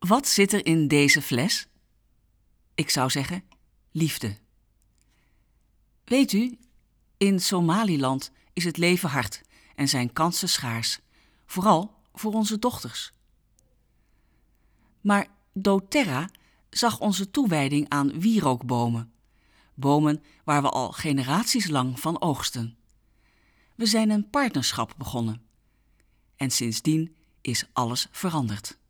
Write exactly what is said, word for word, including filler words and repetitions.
Wat zit er in deze fles? Ik zou zeggen, liefde. Weet u, in Somaliland is het leven hard en zijn kansen schaars, vooral voor onze dochters. Maar doTERRA zag onze toewijding aan wierookbomen, bomen waar we al generaties lang van oogsten. We zijn een partnerschap begonnen en sindsdien is alles veranderd.